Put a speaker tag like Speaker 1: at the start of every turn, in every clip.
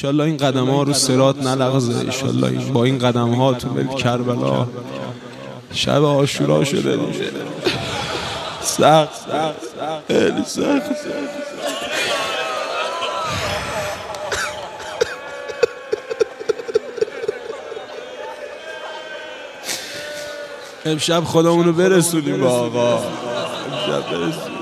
Speaker 1: انشالله این قدم ها رو صراط نلغزه، انشالله با این قدم ها تو بل کربلا شب عاشورا شده دیگه. سخت خیلی سخت. امشب خودمونو برسونیم با آقا، امشب برسونیم.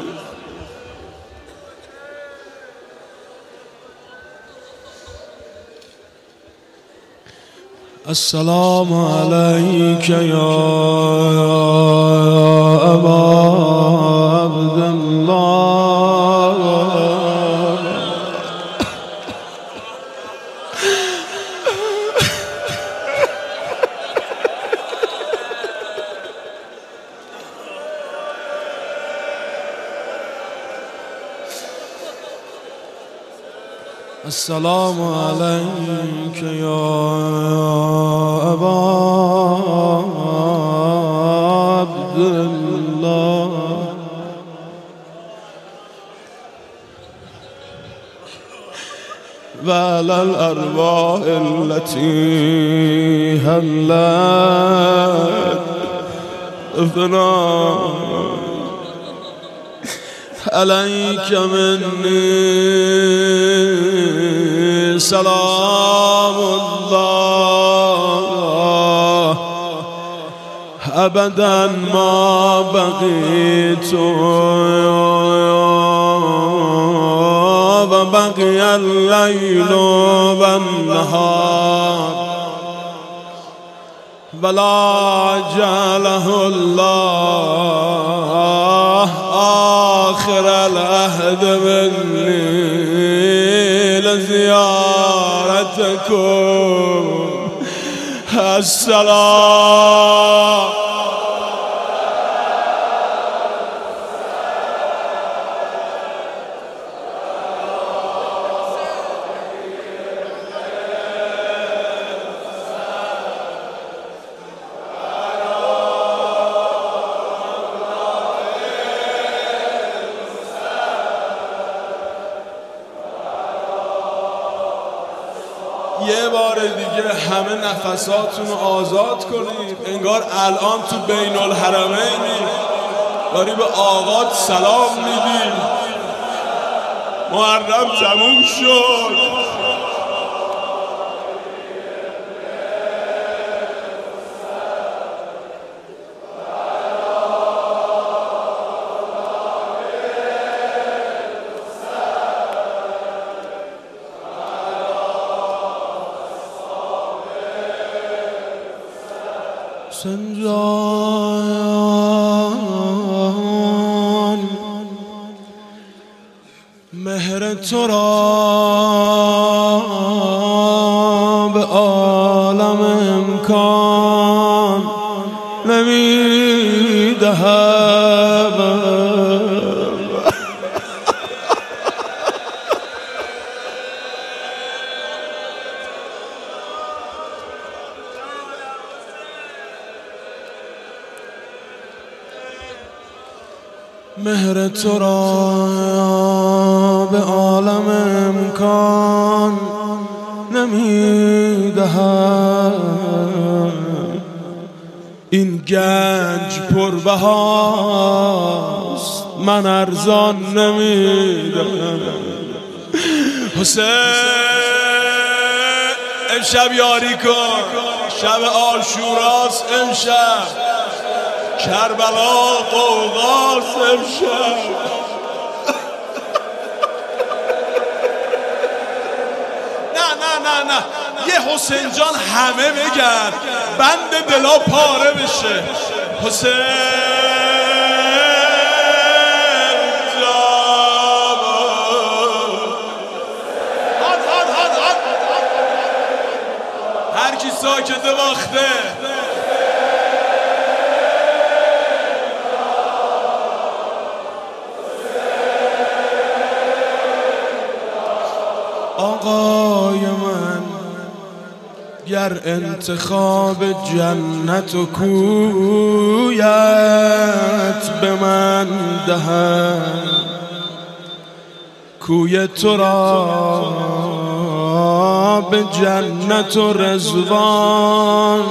Speaker 1: السلام علیک یا ابا عبدالله، السلام علیک یا ابا عبدالله، و علی الارواح التي حلت فنا علیک منی سلام الله ابدا ما بقیت و بقی اللیل و النهار ولا جعله الله آخر العهد منی لزیارتکم. السلام یه بار دیگه همه نفساتون رو آزاد کنید، انگار الان تو بین الحرمینی داری به آقات سلام میدی. محرم تموم شد، سنجان مهر تو را به عالم امکان نمیدهم. مهر تو را به عالم امکان نمیدهم. این گنج پربهاست من ارزان نمیدهم. حسین امشب یاری کن، شب عاشوراست امشب، کربلا قوقاست امشب. نه یه حسین جان همه بگن بند دلا پاره بشه. حسین جان هر کی ساکت وقته. آقای من گر انتخاب جنت و کویت به من دهد، کوی تو را به جنت و رضوان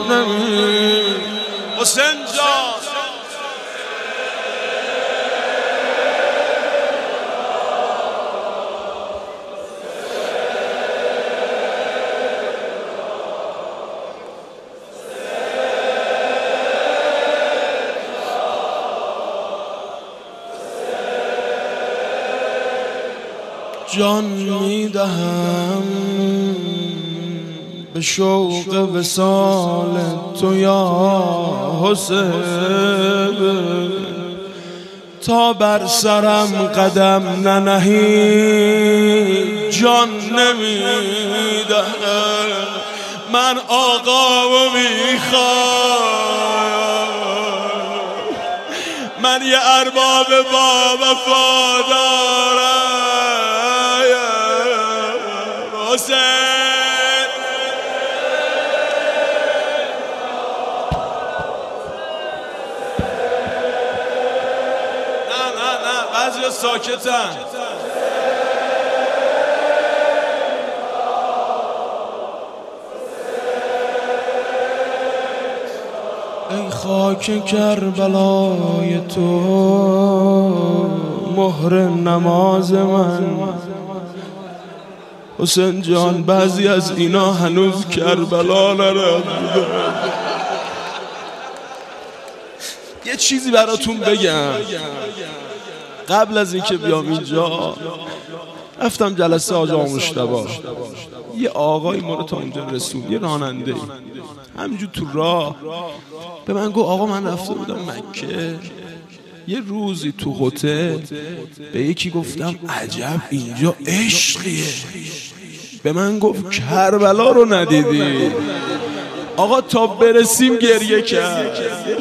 Speaker 1: حسین جان جان میدهم به شوق وصال تو یا حسین تا بر سرم قدم ننهی جان نمیدهم من آقامو میخوام من یه ارباب با وفا دارم حسین نه بعضی ساکتن ای خاک کربلای تو مهر نماز من حسین جان بعضی از اینا هنوز کربلا نرفتن یه چیزی براتون بگم قبل از اینکه بیام اینجا رفتم جلسه آقا مشتبه یه آقای ما رو تا اونجا رسون یه راننده همینجور تو راه به من گفت آقا من رفته بودم مکه یه روزی تو هتل به یکی گفتم عجب اینجا عشقیه به من گفت کربلا رو ندیدی آقا تا برسیم گریه کرد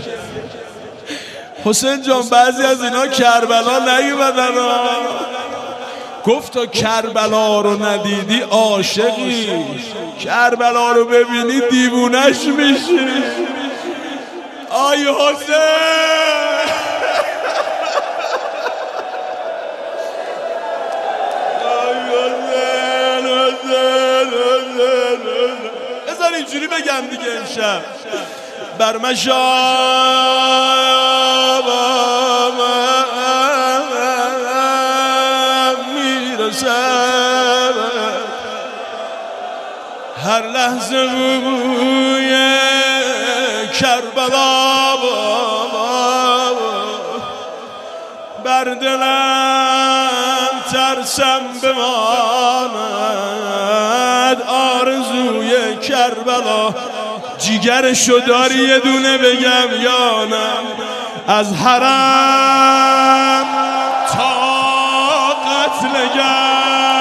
Speaker 1: حسین جان بعضی از اینا کربلا نیومدن گفت تا کربلا رو ندیدی عاشقی کربلا رو ببینی دیوونش میشی آی حسین بذار اینجوری بگم دیگه امشب بر مشابم میرسم هر لحظه بوی کربلا بر دلم ترسم بماند آرزوی کربلا جیگرشو داری یه دونه بگم یا نه از حرم تا قتلگه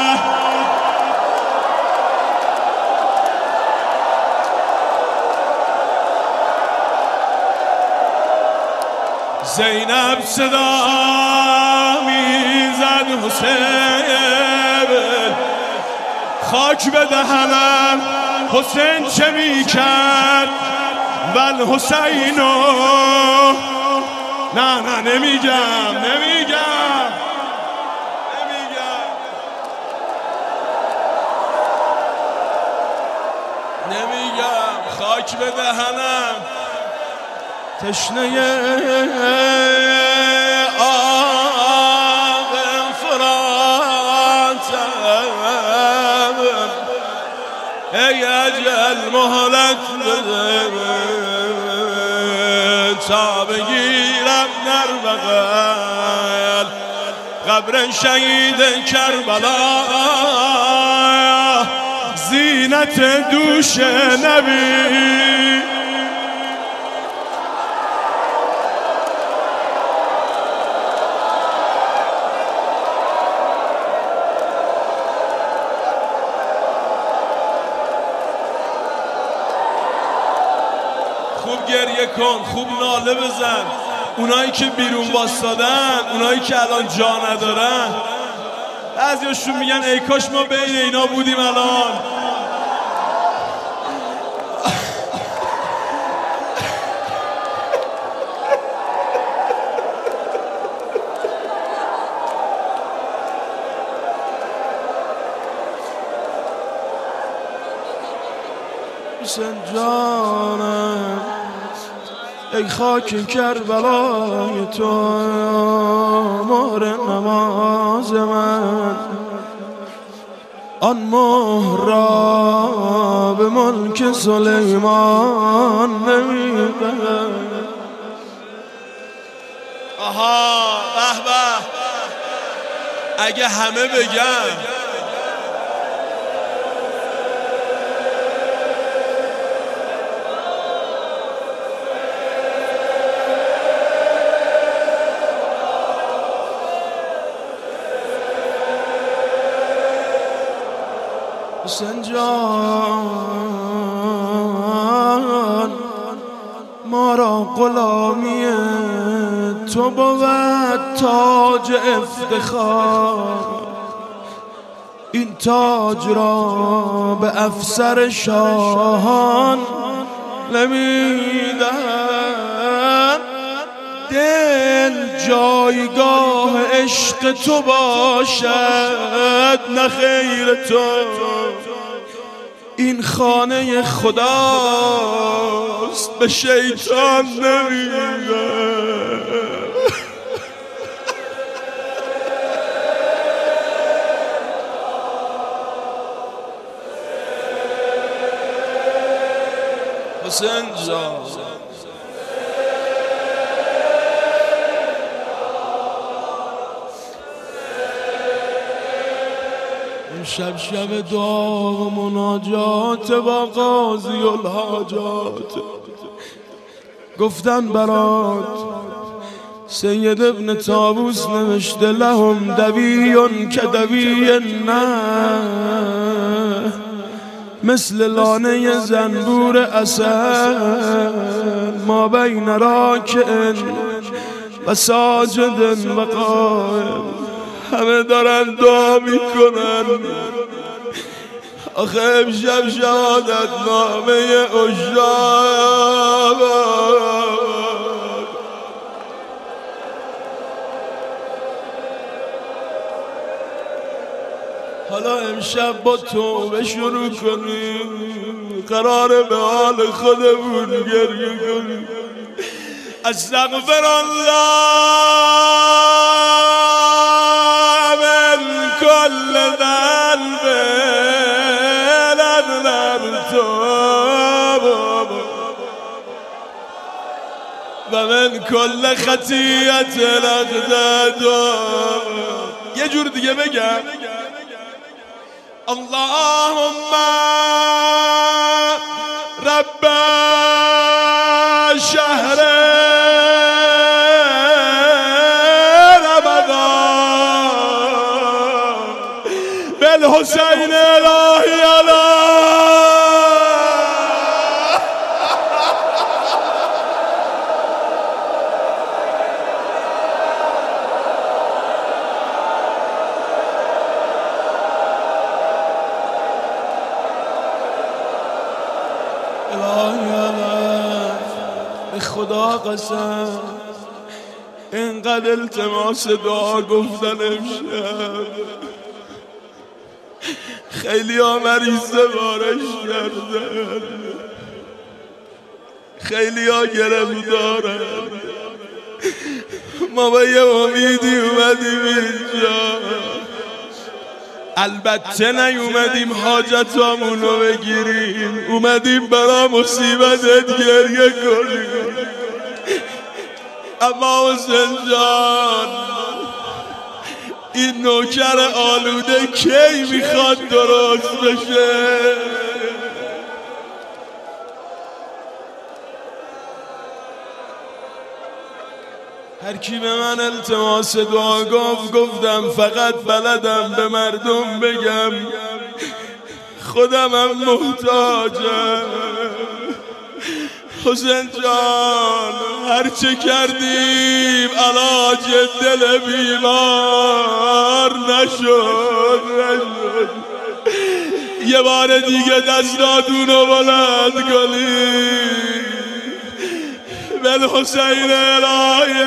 Speaker 1: زینب صدا میزد حسین خاک به دهنم حسین چه میکرد ول حسینو نه نمیگم خاک به دهنم تشنه آب فراتم ای اجل مهلت بده تا بگیرم در بغل قبر شهید کربلا زینت دوش نبی خوب گریه کن خوب ناله بزن اونایی که بیرون واسادن اونایی که الان جا ندارن بعضیاشون میگن ای کاش ما بین اینا بودیم الان حسین جانم ای خاک کربلای تو مهر نماز من آن مهر را به ملک سلیمان نمیدن. آها به به اگه همه بگن حسین جان ما را غلامی تو بود تاج افتخار این تاج را به افسر شاهان نمیدن. دل جایگاه عشق تو باشد نه خیر تو این خانه خداست به شیطان نمیدن. حسین جان شب شب دعا و مناجات با قاضی الحاجات گفتن برات سید ابن طاووس نوشته لهم دوی که دوی نه مثل لانه زنبور اسد ما بین راکع و ساجد و قائم همه دارن دعا میکنن. آخه امشب شهادت نامه عشاق حالا امشب با توبه شروع کنیم قراره به حال خودمون گریه کنیم. استغفر الله من كل ذنب أذنبته ومن كل خطيئة أخطأته. یه جور دیگه بگم اللهم رب شهر بالحسین الهی به خدا قسم اینقدر التماس دعا گفتن امشب خیلی ها مریضه بارش کردن خیلی ها گرفتارن ما با یه امیدی اومدیم اینجا البته نیومدیم حاجتامونو بگیریم اومدیم برا مصیبتت گریه کنیم. اما حسین جان این نوکر آلوده کی میخواد درست بشه؟ هر کی به من التماس دعا گفتم فقط بلدم به مردم بگم خودمم محتاجم. حسین جان هرچه کردیم علاج دل بیمار نشد یه بار دیگه دستاتونو بلند کنید بالحسین الهی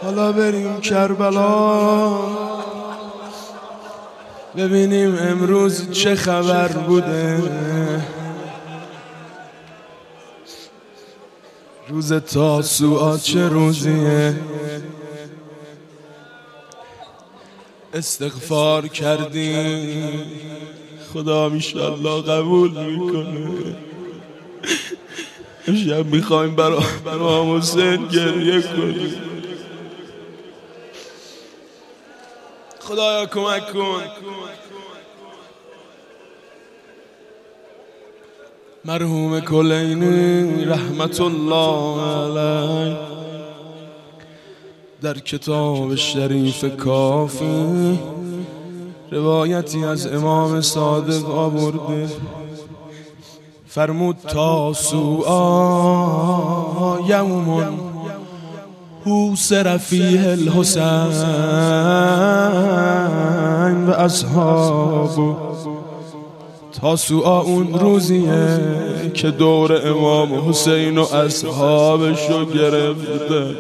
Speaker 1: حالا بریم کربلا ببینیم امروز چه خبر بوده. روز تاسوعا چه روزیه؟ استغفار کردیم خدا انشالله قبول میکنه. امشب میخوایم برای امام حسین گریه کنیم. خدایا کمک کن. مرحوم کلینی رحمت الله علیه در کتاب شریف کافی روایتی از امام صادق آورده. فرمود تاسوعا یوم حوصر فیه الحسین و اصحابه. تاسوعا اون روزیه که دور امام حسین و اصحابشو گرفته.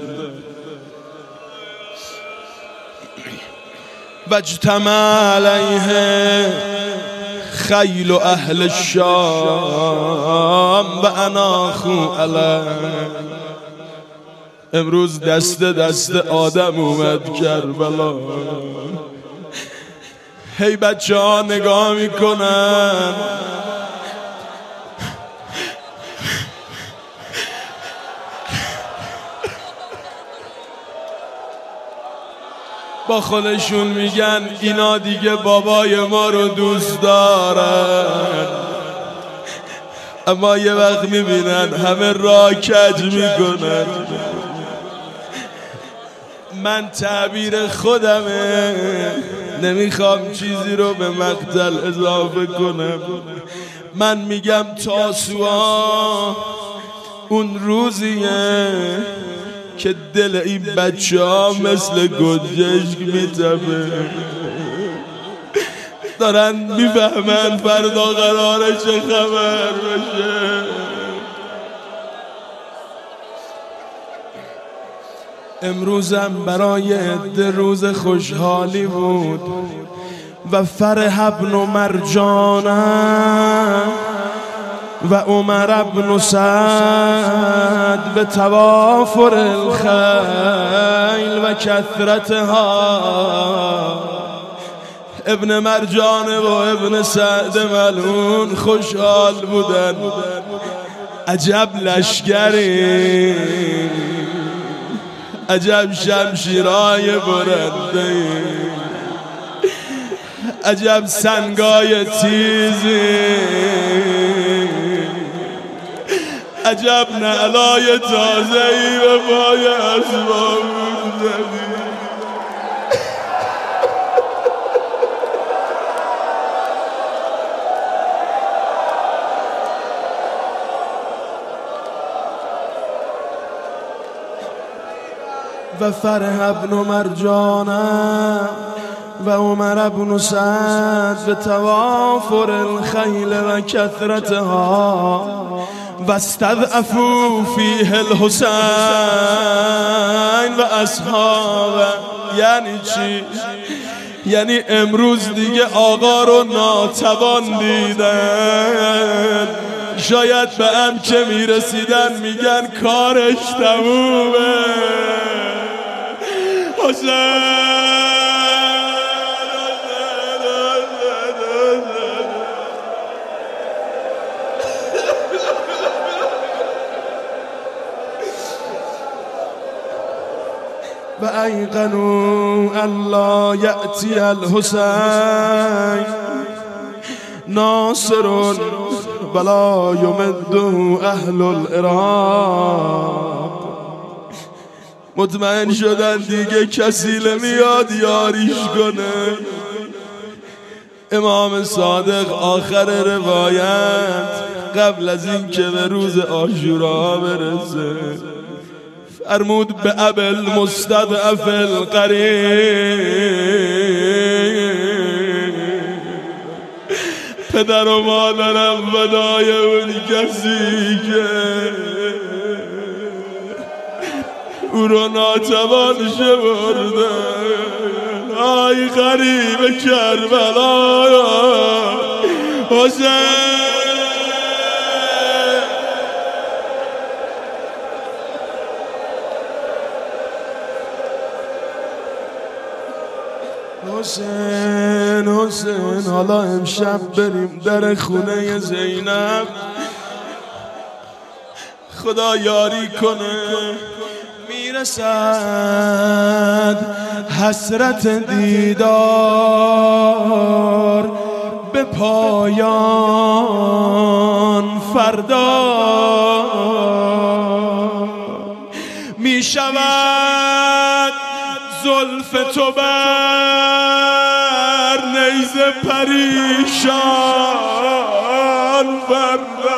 Speaker 1: و اجتمع علیه خیل اهل الشام و اناخو علیه. امروز دست آدم اومد کربلا. هی بچه ها نگاه میکنن با خودشون میگن اینا دیگه بابای ما رو دوست دارن، اما یه وقت میبینن همه راه کج میکنن. من تعبیر خودمه، نمیخوام چیزی رو به مقتل اضافه کنم. من میگم تاسوعا اون روزیه که دل این بچه ها مثل گنجشک میتپه. دارن میفهمن فردا قراره چه خبر بشه. امروزم برای عده روز خوشحالی بود. و فرح ابن مرجان و عمر ابن سعد به توافر الخیل و کثرتها. ابن مرجان و ابن سعد ملعون خوشحال بودن. عجب لشکری، عجب شمشیرای برنده، عجب سنگای تیزی، عجب نعلای تازه‌ای و پای اسباب زدی. و فرح ابن مرجان و عمر ابن سعد به توافر الخیل و کثرتها و استضعفوا فیه الحسین و اصحابه. یعنی چی؟ یعنی امروز دیگه آقا رو ناتوان دیدن. شاید به هم که میرسیدن میگن کارش تمومه. و ایقنوا الله یأتی الحسین ناصر ولا یمده اهل العراق. مطمئن شدن دیگه کسی نمیاد یاریش کنه. امام صادق آخر روایت قبل از این که به روز عاشورا برسه فرمود به ابل مستضعف القریب. پدر و مادرم فدای اون کسی که او رو ناتوان شمرده. آی غریب کربلا حسین، حسین حسین حالا امشب بریم در خونه زینب، خدا یاری کنه. میرسد حسرت دیدار به پایان، فردا میشود زلف تو بر نیزه پریشان، فردا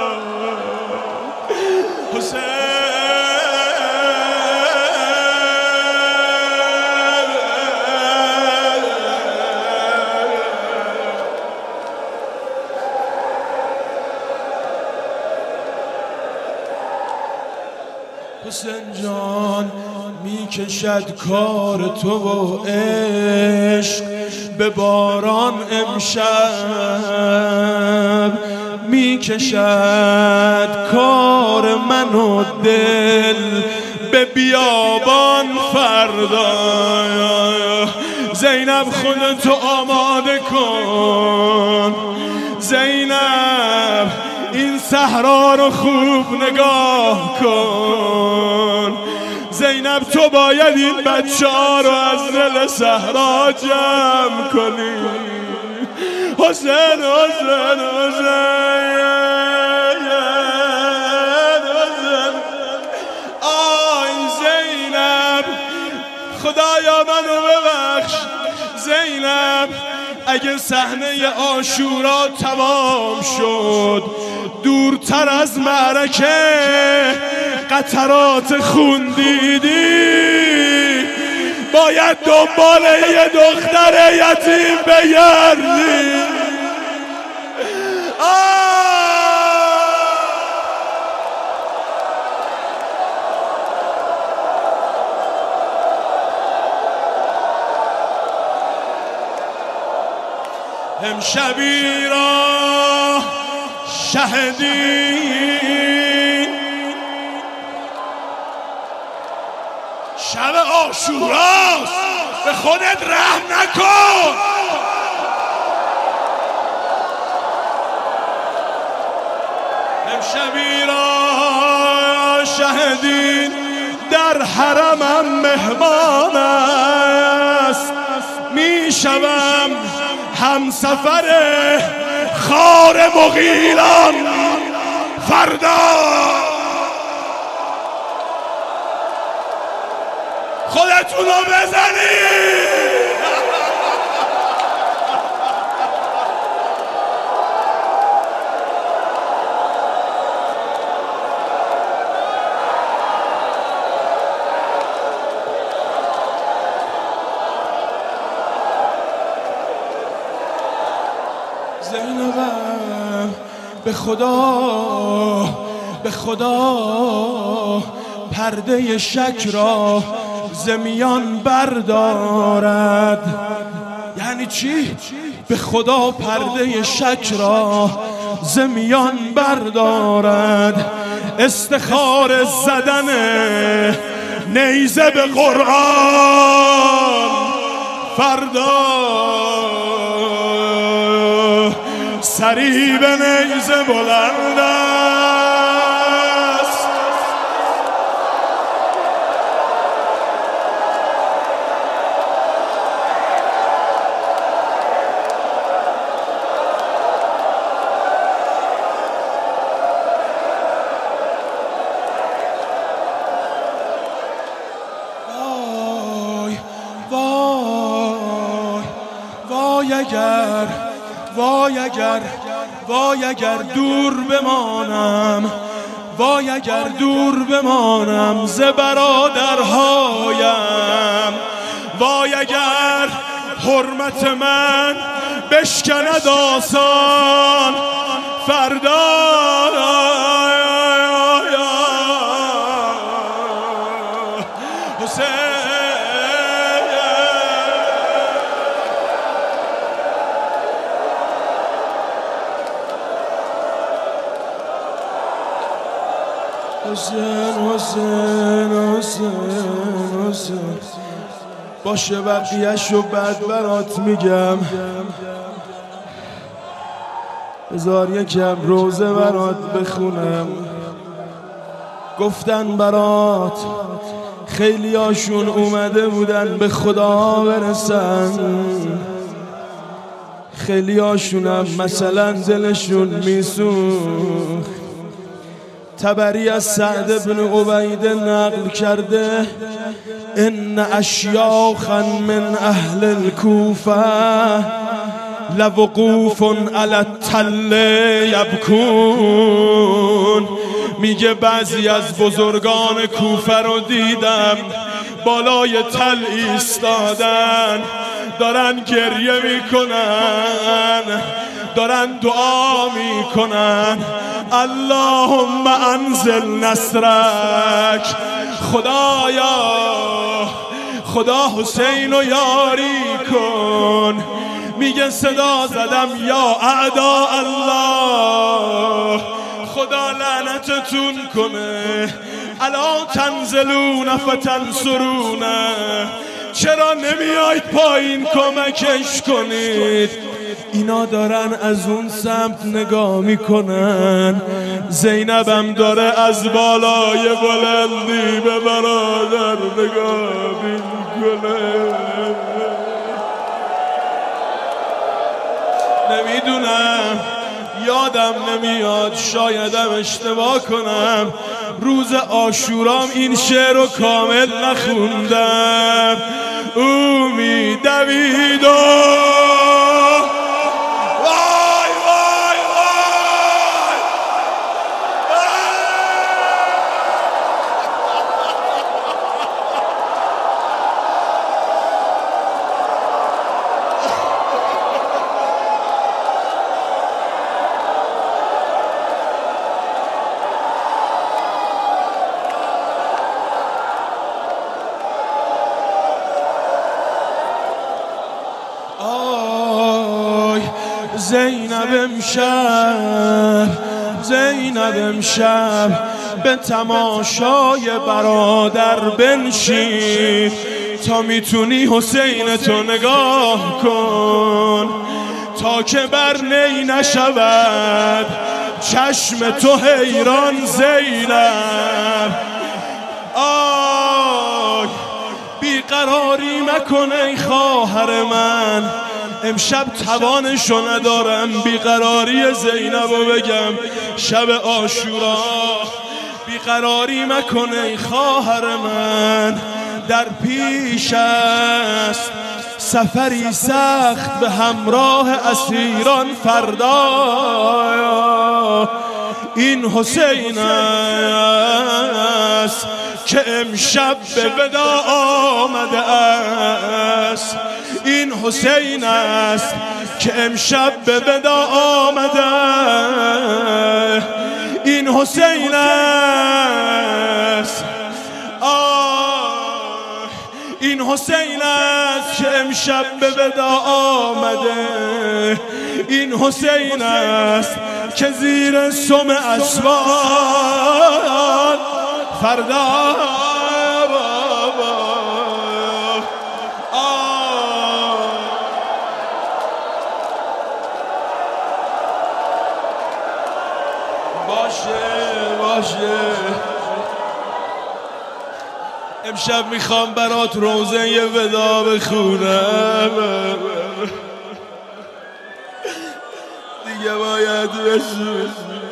Speaker 1: حسین جان میکشد کار تو و عشق به باران، امشب میکشد کار من و دل به بیابان، فردا زینب خودتو آماده کن. زینب این صحرا رو خوب نگاه کن. زینب تو باید این بچه ها رو از دل صحرا جمع کنی. حسین حسین حسین حسین، آی زینب خدایا منو ببخش. زینب اگه صحنه عاشورا تمام شد، دورتر از معرکه قطرات خون دیدی، باید دنبال یه دختر یتیم بگردی. امشبی را شهدی شب عاشوراست، به خودت رحم نکن. امشبی را شهدی در حرمم مهمان است، میشوم همسفر خار مغیلان، فردا خودتونو بزنید. زینبم به خدا پرده شک را زمیان بردارد. یعنی چی؟ به خدا پرده شک را زمیان بردارد. استخار زدن نیزه به قرآن، فردا سری به نیزه بلند است. وای اگر دور بمانم، وای اگر دور بمانم ز برادرهایم، وای اگر حرمت من بشکند آسان، فردا حسین باشه بقیه‌شو بعد برات میگم. بذار یکم روزه برات بخونم. گفتن برات خیلی هاشون اومده بودن به خدا برسن، خیلی هاشونم مثلا دلشون میسوخت. تبری از سعد بن عبیده نقل کرده ان اشیاخا من اهل الکوفه لوقوف علی التل یبکون. میگه بعضی از بزرگان کوفه رو دیدم بالای تل ایستادن، دارن گریه میکنن، دارن دعا میکنن اللهم انزل نصرک. خدا حسین رو یاری کن. میگه صدا زدم یا اعداء الله، خدا لعنتتون کنه. الا تنزلون فتنصرون، چرا نمیایید پایین کمکش کنید؟ اینا دارن از اون سمت نگاه میکنن. زینبم داره از بالای بلندی به برادر نگاه میکنه. نمیدونم، یادم نمیاد، شایدم اشتباه کنم. روز عاشورام این شعر رو کامل نخوندم. او میدوید و زینب امشب به تماشای برادر بنشین. تا میتونی حسین تو نگاه کن، تا که بر نی نشود چشم تو حیران زینب. آی بیقراری مکن ای خواهر من، امشب توانشو ندارم بیقراری زینبو بگم. شب عاشورا بیقراری مکن ای خواهر من، در پیش است سفری سخت به همراه اسیران. فردا این حسین است که امشب به ودا آمده است. این حسین است که امشب به ودا آمده. این حسین است، این حسین است که امشب به ودا آمده. این حسین است که زیر سم اسوان فردا باشه. امشب میخوام برات روزه ودا بخونم، دیگه باید رسول.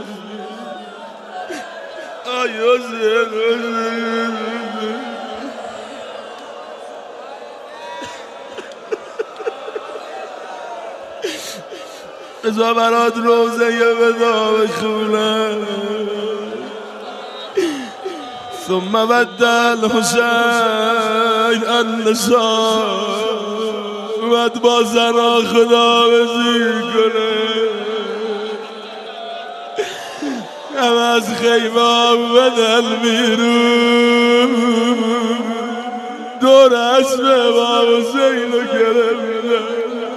Speaker 1: بذار برات روزه ودا بخونم. ثم بدل حسین النساء، بعد با زنها خدا بزی کنه. هم از خیمه بدل بیرون، دور اسب امام حسین رو گرفتم.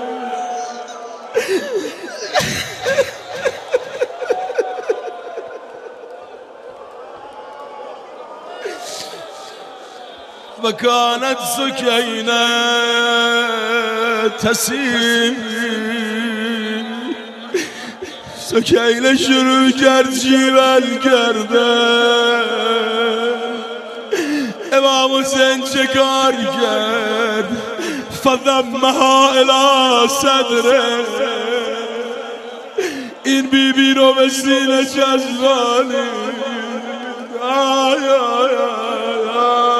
Speaker 1: و کانت سکینه تسیم، سکینه شروع کرد جیول کردن. امام حسین چه کار کرد؟ فضمها الی صدره، این بیبی رو به سینه چسبانی. آی آی آی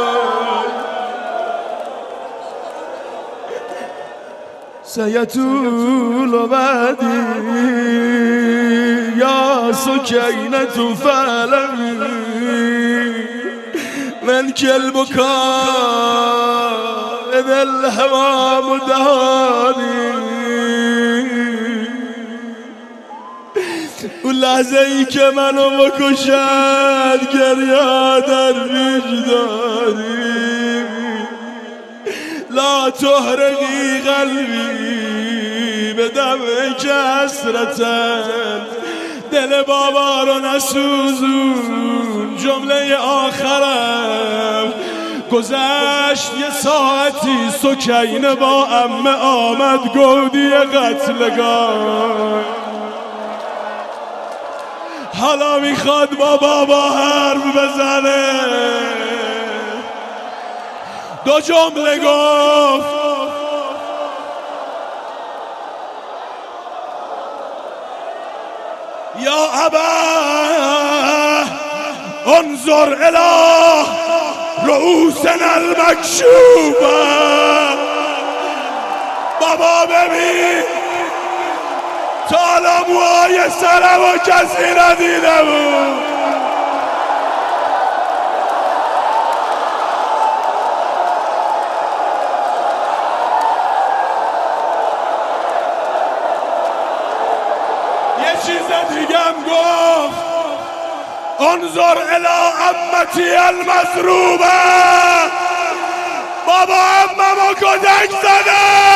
Speaker 1: سیطول بعدی یا سکینة فعلمی من کل بکا اذا الهوام دهانی. اون لحظه ای که منو بکشد گریه در وجدانی. لا تحرقی قلبی به دم کسرتن، دل بابا رو نسوزون. جمله آخرم گذشت یه ساعتی، سکینه با عمه آمد گودی قتلگاه. حالا میخواد با بابا حرف بزنه. دو جمله گفت، یا ابا انظر الی رؤوسنا المکشوفه. بابا ببین تا حالا موهای سرمو کسی ندیده بود. چیز دیگم گفت، انظر الی عمتی المضروبه. بابا عممو کتک زده.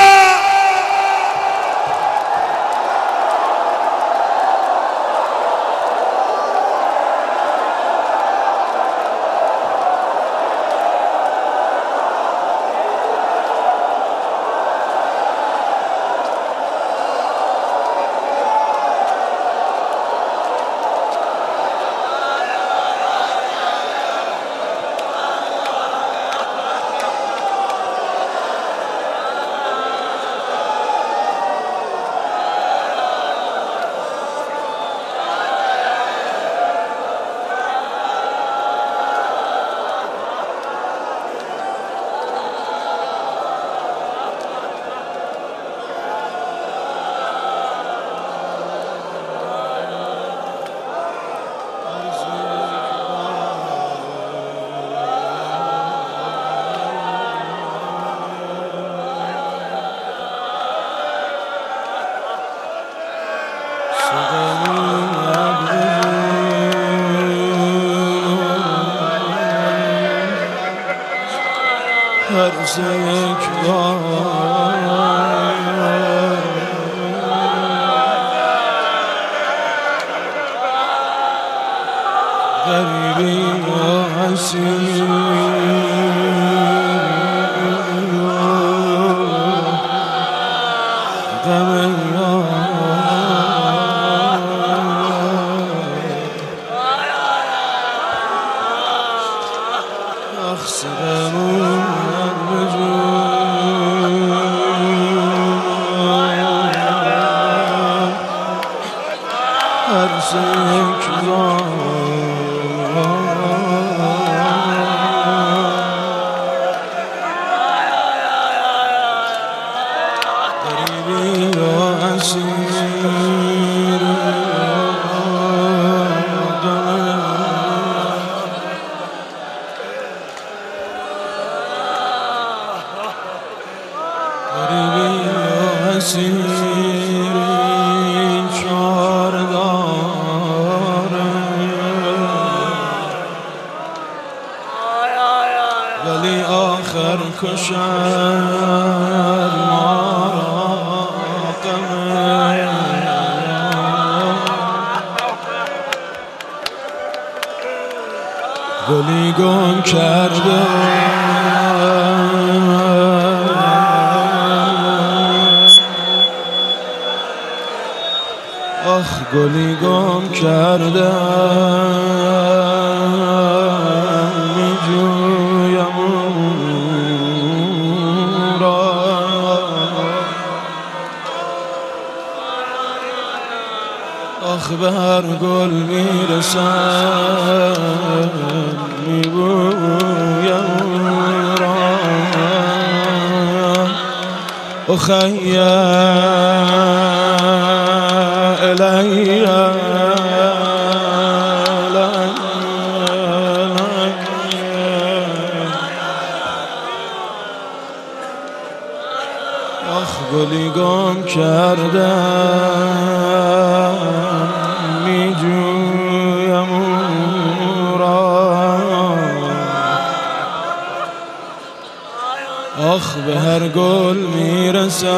Speaker 1: هر یک غریبی و حسین غم اخسرمون هر سیک غریبی و اسیر غریبی و اسیر ولی آخر کشد ما را غمه. گلی گم کرده آخ گلی گم کرده می جویم او را. آخ به هر گل می رسم می بویم او را. اخی الی آخ گلی گم کردم می جویم او را. آخ به هر گل می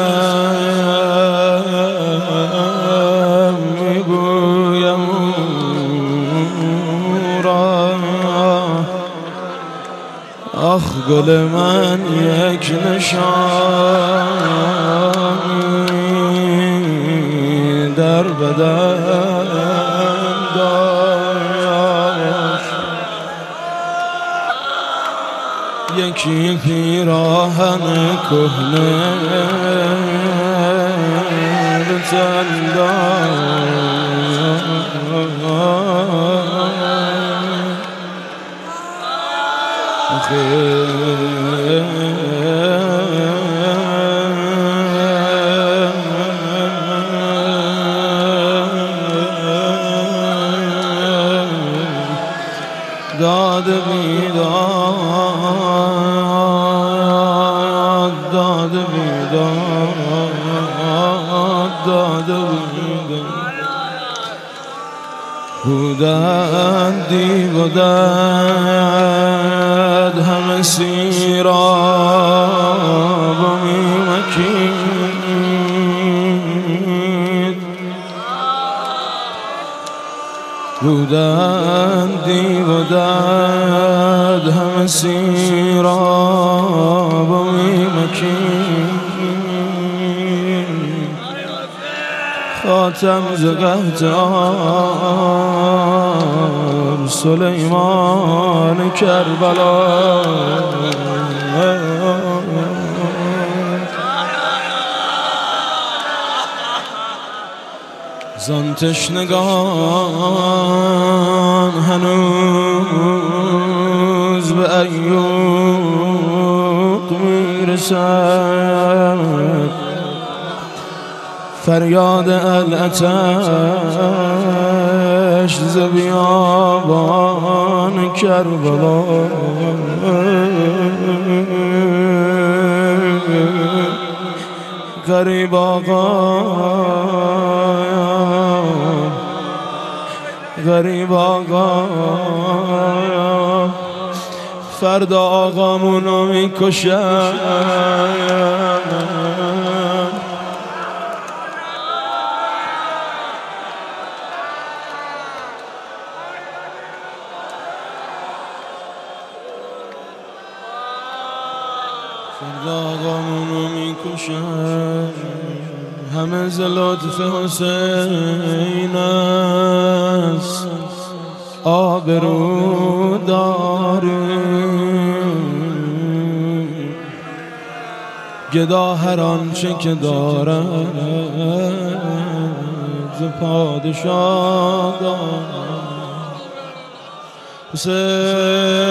Speaker 1: رسم می بویم او را. آخ گل من یک نشانی در بدن داشت. یکی پیراهن کهنه به تن داشت. داد بیداد داد بیداد داد بیداد بودند دیو و دد همه سیراب و میمکید. بودند دیو و دد همه سیراب و میمکید. خاتم ز قهتان سلیمان کربلا. زان تشنگان هنوز به ایوب میرسد فریاد العطش ز بیابان کربلا. غریب آقا غریب آقا فردا آقامونو میکشن. فردا آقامونو میکشن. همه ز لطف حسین است آبرو داریم. گدا هر آنچه که دارد ز پادشاه دارد. حسین